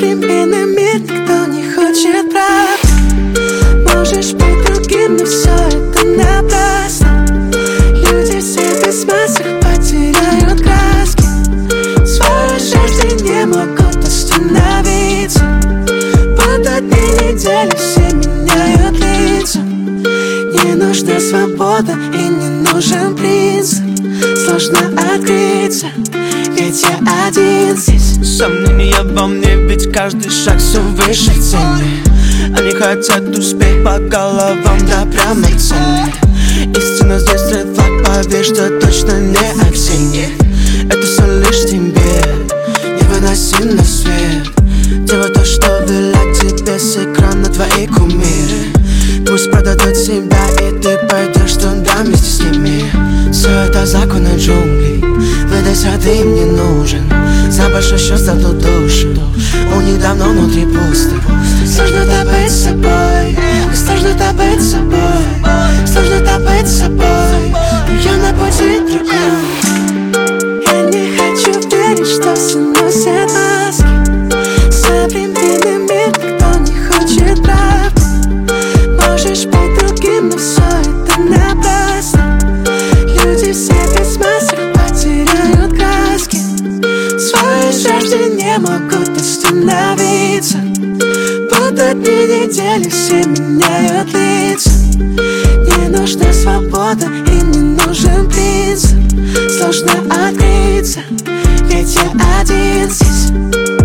Современный мир никто не хочет правды. Можешь быть другим, но все это напрасно. Люди все без масок потеряют краски. Свое счастье не могут остановиться. Вот одни недели все меняют лица. Не нужна свобода и не нужен принцип. Сложно открыться, ведь я один здесь. Сомнения во мне, ведь каждый шаг все выше в цене. Они хотят успеть по головам, да прямо к цели. Истина здесь стрит флаг, поверь, что точно не осенний. Это все лишь тебе, невыносим свет. Делай то, что велят тебе с экрана твои кумиры. Пусть продадут себя, и ты пойдешь туда вместе с ними. Все это законы джунглей, выдайся, ты им не нужен. За большой счет за ту душу, у них давно внутри пусто. Сложно-то быть собой, сложно-то быть собой, сложно-то быть собой. Я на пути другом. Я не хочу верить, что все носят маски. Современный мир никто не хочет правды. Можешь быть другим, но все это напрасно. Люди все без масок потеряют краски. Свое счастье не могут остановиться. Вот одни недели все меняют лица. Не нужна свобода и не нужен принцип. Сложно открыться, ведь я один здесь.